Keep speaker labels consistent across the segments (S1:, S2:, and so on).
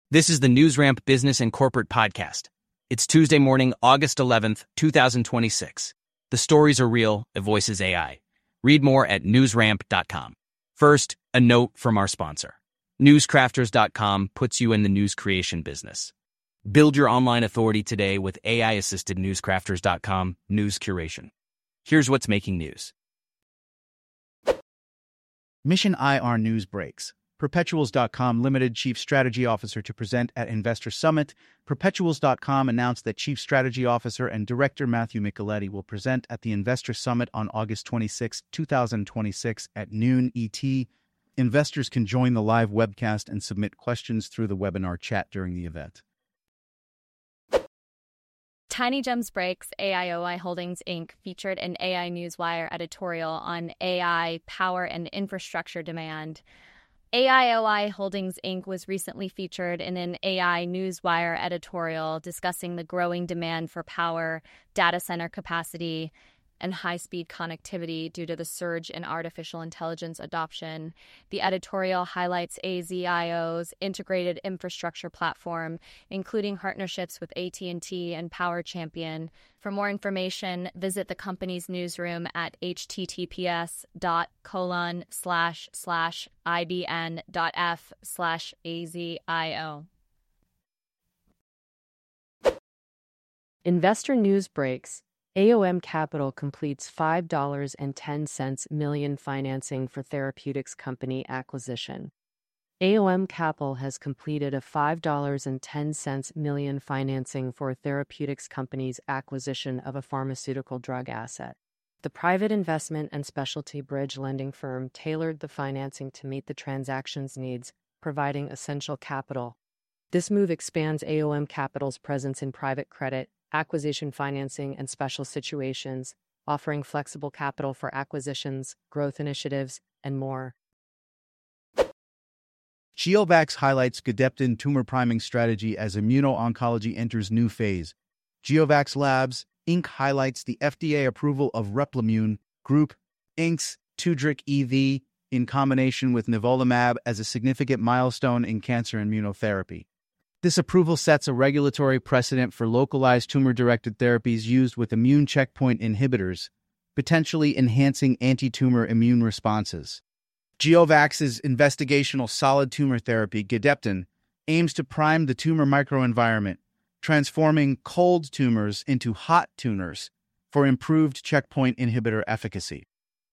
S1: This is the NewsRamp Business and Corporate Podcast. It's Tuesday morning, August 11th, 2026. The stories are real, the voice is AI. Read more at newsramp.com. First, a note from our sponsor. Newscrafters.com puts you in the news creation business. Build your online authority today with AI-assisted Newscrafters.com news curation. Here's what's making news.
S2: Mission IR News Breaks. Perpetuals.com Limited Chief Strategy Officer to present at Investor Summit. Perpetuals.com announced that Chief Strategy Officer and Director Matthew Micheletti will present at the Investor Summit on August 26, 2026 at noon ET. Investors can join the live webcast and submit questions through the webinar chat during the event.
S3: Tiny Gems Breaks, AIOI Holdings, Inc. featured an AI Newswire editorial on AI, power, and infrastructure demand. AIOI Holdings, Inc. was recently featured in an AI Newswire editorial discussing the growing demand for power, data center capacity, and high-speed connectivity due to the surge in artificial intelligence adoption. The editorial highlights AZIO's integrated infrastructure platform, including partnerships with AT&T and Power Champion. For more information, visit the company's newsroom at https://ibn.f/AZIO.
S4: Investor News Breaks. AOM Capital completes $5.10 million financing for therapeutics company acquisition. AOM Capital has completed a $5.10 million financing for therapeutics company's acquisition of a pharmaceutical drug asset. The private investment and specialty bridge lending firm tailored the financing to meet the transaction's needs, providing essential capital. This move expands AOM Capital's presence in private credit, acquisition financing, and special situations, offering flexible capital for acquisitions, growth initiatives, and more.
S2: GeoVax highlights Gedeptin tumor priming strategy as immuno-oncology enters new phase. GeoVax Labs, Inc. highlights the FDA approval of Replimune Group, Inc.'s Tudric EV in combination with nivolumab as a significant milestone in cancer immunotherapy. This approval sets a regulatory precedent for localized tumor-directed therapies used with immune checkpoint inhibitors, potentially enhancing anti-tumor immune responses. GeoVax's investigational solid tumor therapy, Gedeptin, aims to prime the tumor microenvironment, transforming cold tumors into hot tumors for improved checkpoint inhibitor efficacy.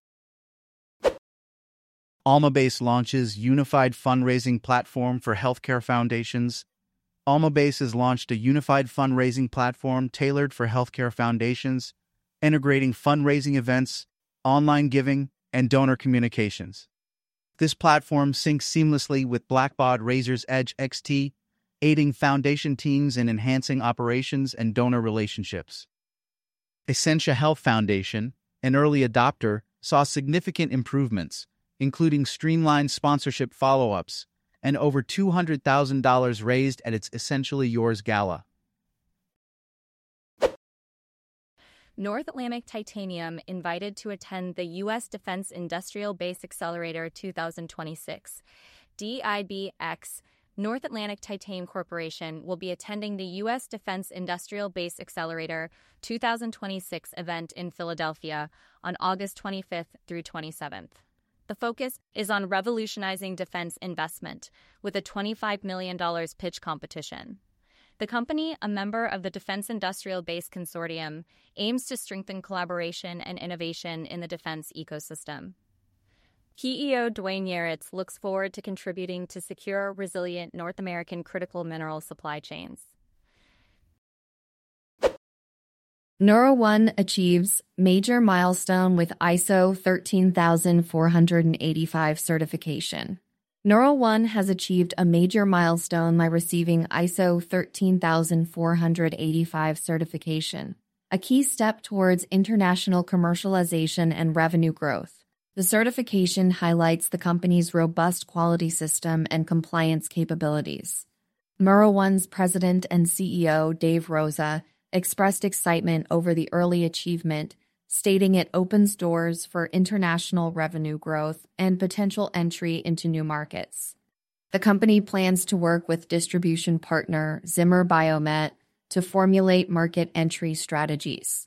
S2: AlmaBase launches unified fundraising platform for healthcare foundations. AlmaBase has launched a unified fundraising platform tailored for healthcare foundations, integrating fundraising events, online giving, and donor communications. This platform syncs seamlessly with Blackbaud Razor's Edge XT, aiding foundation teams in enhancing operations and donor relationships. Essentia Health Foundation, an early adopter, saw significant improvements, including streamlined sponsorship follow-ups, and over $200,000 raised at its Essentially Yours Gala.
S3: North Atlantic Titanium invited to attend the U.S. Defense Industrial Base Accelerator 2026. DIBX, North Atlantic Titanium Corporation, will be attending the U.S. Defense Industrial Base Accelerator 2026 event in Philadelphia on August 25th through 27th. The focus is on revolutionizing defense investment with a $25 million pitch competition. The company, a member of the Defense Industrial Base Consortium, aims to strengthen collaboration and innovation in the defense ecosystem. PEO Dwayne Yaretz looks forward to contributing to secure, resilient North American critical mineral supply chains.
S5: NeuroOne achieves major milestone with ISO 13485 certification. NeuroOne has achieved a major milestone by receiving ISO 13485 certification, a key step towards international commercialization and revenue growth. The certification highlights the company's robust quality system and compliance capabilities. NeuroOne's president and CEO, Dave Rosa, expressed excitement over the early achievement, stating it opens doors for international revenue growth and potential entry into new markets. The company plans to work with distribution partner Zimmer Biomet to formulate market entry strategies.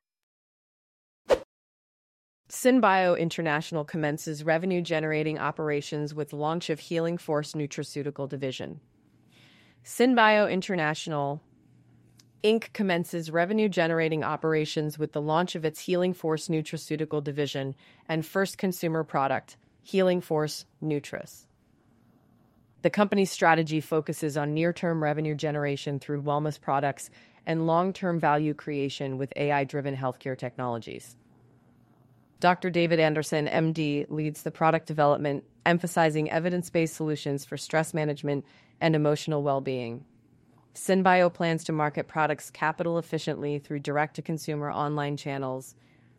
S4: SynBio International commences revenue-generating operations with launch of Healing Force Nutraceutical Division. SynBio International, Inc. commences revenue-generating operations with the launch of its Healing Force Nutraceutical Division and first consumer product, Healing Force Nutris. The company's strategy focuses on near-term revenue generation through wellness products and long-term value creation with AI-driven healthcare technologies. Dr. David Anderson, MD, leads the product development, emphasizing evidence-based solutions for stress management and emotional well-being. SynBio plans to market products capital efficiently through direct-to-consumer online channels.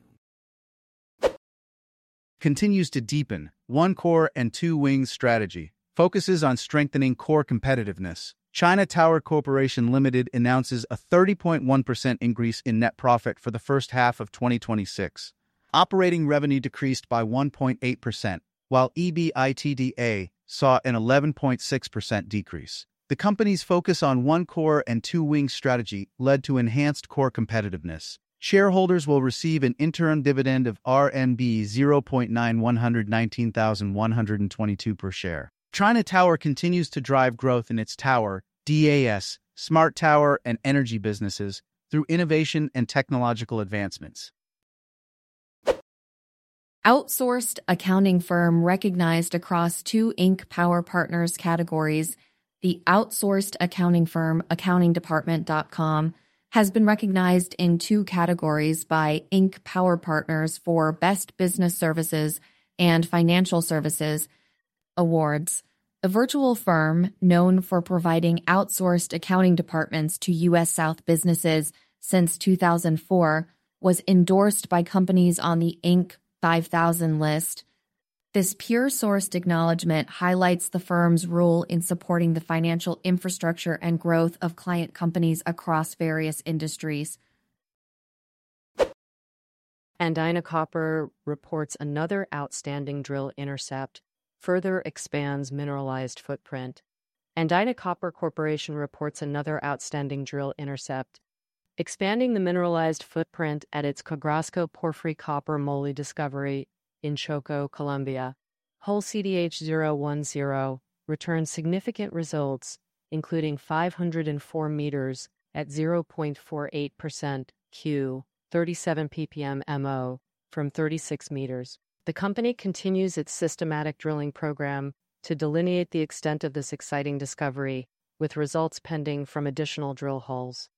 S2: Continues to deepen one core and two wings strategy. Focuses on strengthening core competitiveness. China Tower Corporation Limited announces a 30.1% increase in net profit for the first half of 2026. Operating revenue decreased by 1.8%, while EBITDA saw an 11.6% decrease. The company's focus on one core and two wings strategy led to enhanced core competitiveness. Shareholders will receive an interim dividend of RMB 0.9119,122 per share. China Tower continues to drive growth in its tower, DAS, smart tower, and energy businesses through innovation and technological advancements.
S5: Outsourced accounting firm recognized across two Inc. Power Partners categories. The outsourced accounting firm accountingdepartment.com has been recognized in two categories by Inc. Power Partners for Best Business Services and Financial Services awards. A virtual firm known for providing outsourced accounting departments to U.S. South businesses since 2004 was endorsed by companies on the Inc. 5000 list. This peer-sourced acknowledgement highlights the firm's role in supporting the financial infrastructure and growth of client companies across various industries.
S4: Andina Copper reports another outstanding drill intercept, further expands mineralized footprint. Andina Copper Corporation reports another outstanding drill intercept, expanding the mineralized footprint at its Carrasco Porphyry Copper Moly discovery in Choco, Colombia. Hole CDH010 returned significant results, including 504 meters at 0.48% Q, 37 ppm MO, from 36 meters. The company continues its systematic drilling program to delineate the extent of this exciting discovery, with results pending from additional drill holes.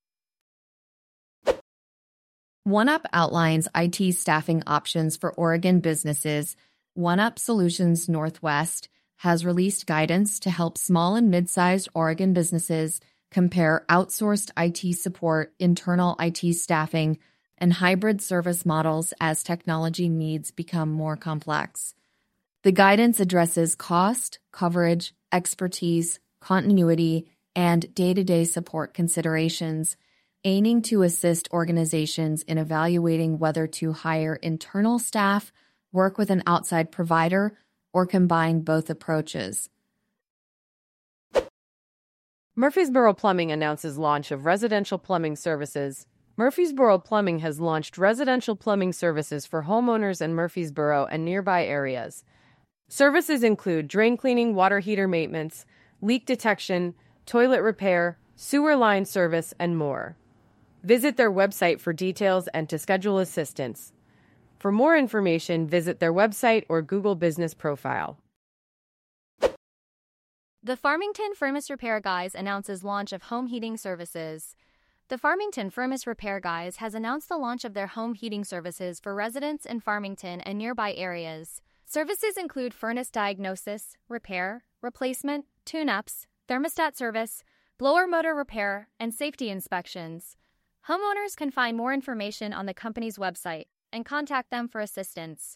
S5: OneUp outlines IT staffing options for Oregon businesses. OneUp Solutions Northwest has released guidance to help small and mid-sized Oregon businesses compare outsourced IT support, internal IT staffing, and hybrid service models as technology needs become more complex. The guidance addresses cost, coverage, expertise, continuity, and day-to-day support considerations, aiming to assist organizations in evaluating whether to hire internal staff, work with an outside provider, or combine both approaches.
S4: Murfreesboro Plumbing announces launch of residential plumbing services. Murfreesboro Plumbing has launched residential plumbing services for homeowners in Murfreesboro and nearby areas. Services include drain cleaning, water heater maintenance, leak detection, toilet repair, sewer line service, and more. Visit their website for details and to schedule assistance. For more information, visit their website or Google Business profile.
S3: The Farmington Furnace Repair Guys announces launch of home heating services. The Farmington Furnace Repair Guys has announced the launch of their home heating services for residents in Farmington and nearby areas. Services include furnace diagnosis, repair, replacement, tune-ups, thermostat service, blower motor repair, and safety inspections. Homeowners can find more information on the company's website and contact them for assistance.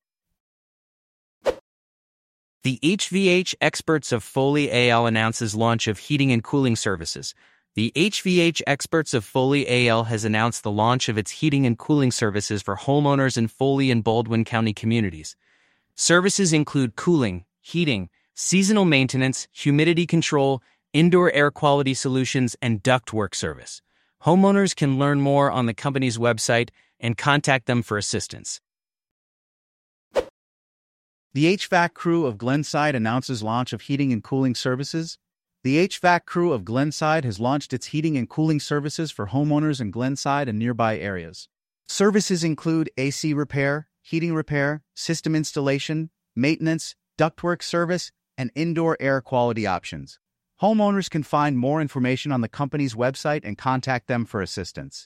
S1: The HVH Experts of Foley AL announces launch of heating and cooling services. The HVH Experts of Foley AL has announced the launch of its heating and cooling services for homeowners in Foley and Baldwin County communities. Services include cooling, heating, seasonal maintenance, humidity control, indoor air quality solutions, and ductwork service. Homeowners can learn more on the company's website and contact them for assistance.
S2: The HVAC crew of Glenside announces launch of heating and cooling services. The HVAC crew of Glenside has launched its heating and cooling services for homeowners in Glenside and nearby areas. Services include AC repair, heating repair, system installation, maintenance, ductwork service, and indoor air quality options. Homeowners can find more information on the company's website and contact them for assistance.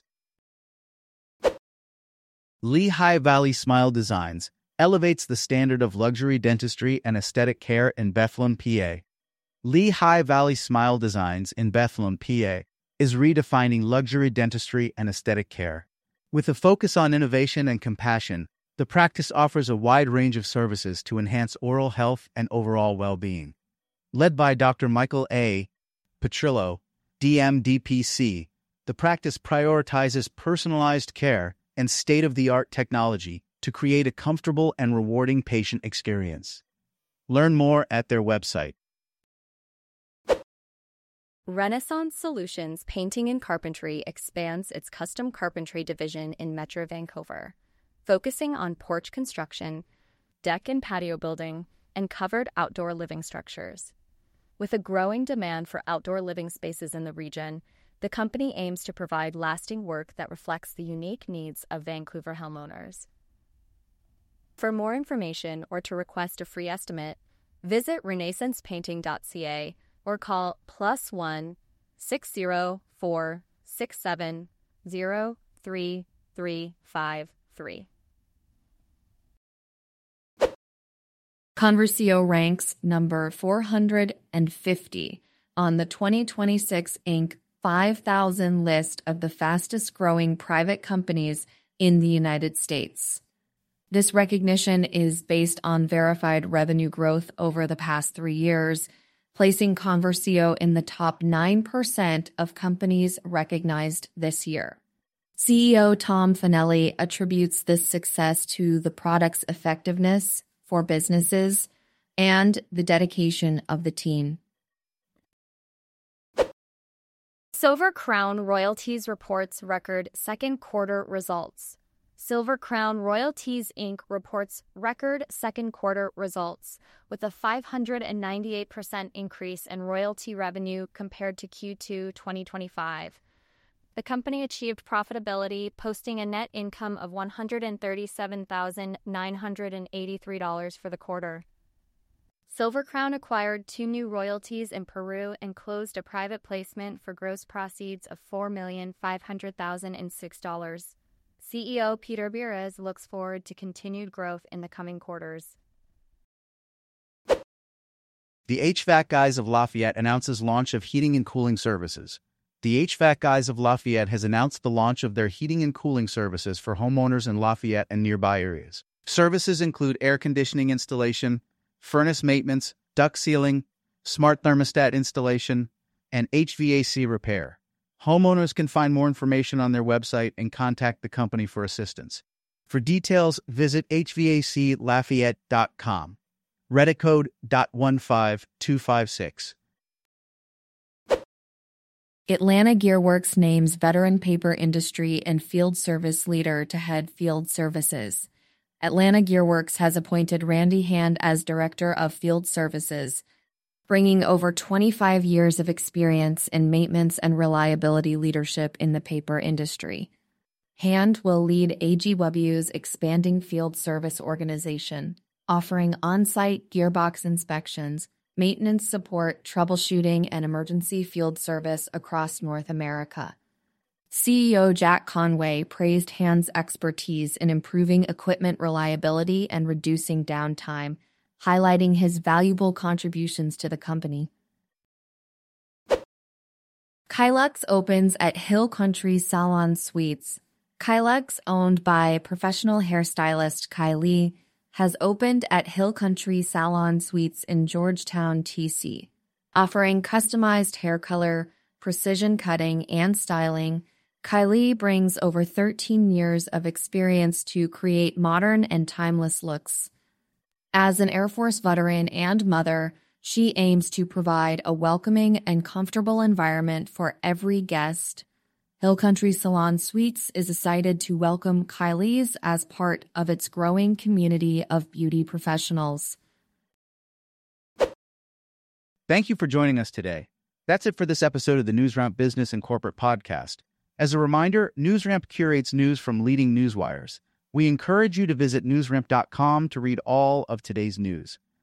S2: Lehigh Valley Smile Designs elevates the standard of luxury dentistry and aesthetic care in Bethlehem, PA. Lehigh Valley Smile Designs in Bethlehem, PA, is redefining luxury dentistry and aesthetic care. With a focus on innovation and compassion, the practice offers a wide range of services to enhance oral health and overall well-being. Led by Dr. Michael A. Petrillo, DMDPC, the practice prioritizes personalized care and state-of-the-art technology to create a comfortable and rewarding patient experience. Learn more at their website.
S3: Renaissance Solutions Painting and Carpentry expands its custom carpentry division in Metro Vancouver, focusing on porch construction, deck and patio building, and covered outdoor living structures. With a growing demand for outdoor living spaces in the region, the company aims to provide lasting work that reflects the unique needs of Vancouver homeowners. For more information or to request a free estimate, visit renaissancepainting.ca or call +1 604 67 03353.
S5: Conversio ranks number 450 on the 2026 Inc. 5,000 list of the fastest-growing private companies in the United States. This recognition is based on verified revenue growth over the past 3 years, placing Conversio in the top 9% of companies recognized this year. CEO Tom Fanelli attributes this success to the product's effectiveness for businesses and the dedication of the team.
S3: Silver Crown Royalties reports record second quarter results. Silver Crown Royalties, Inc. reports record second quarter results, with a 598% increase in royalty revenue compared to Q2 2025. The company achieved profitability, posting a net income of $137,983 for the quarter. Silver Crown acquired 2 new royalties in Peru and closed a private placement for gross proceeds of $4,500,006. CEO Peter Beres looks forward to continued growth in the coming quarters.
S2: The HVAC Guys of Lafayette announces launch of heating and cooling services. The HVAC Guys of Lafayette has announced the launch of their heating and cooling services for homeowners in Lafayette and nearby areas. Services include air conditioning installation, furnace maintenance, duct sealing, smart thermostat installation, and HVAC repair. Homeowners can find more information on their website and contact the company for assistance. For details, visit hvaclafayette.com. Reddit code .15256.
S5: Atlanta Gearworks names veteran paper industry and field service leader to head field services. Atlanta Gearworks has appointed Randy Hand as Director of Field Services, bringing over 25 years of experience in maintenance and reliability leadership in the paper industry. Hand will lead AGW's expanding field service organization, offering on-site gearbox inspections, maintenance support, troubleshooting, and emergency field service across North America. CEO Jack Conway praised Hand's expertise in improving equipment reliability and reducing downtime, highlighting his valuable contributions to the company. Kylux opens at Hill Country Salon Suites. Kylux, owned by professional hairstylist Kylie, has opened at Hill Country Salon Suites in Georgetown, TC, offering customized hair color, precision cutting, and styling. Kylie brings over 13 years of experience to create modern and timeless looks. As an Air Force veteran and mother, She aims to provide a welcoming and comfortable environment for every guest. Hill Country Salon Suites is excited to welcome Kylie's as part of its growing community of beauty professionals.
S2: Thank you for joining us today. That's it for this episode of the NewsRamp Business and Corporate Podcast. As a reminder, NewsRamp curates news from leading newswires. We encourage you to visit newsramp.com to read all of today's news.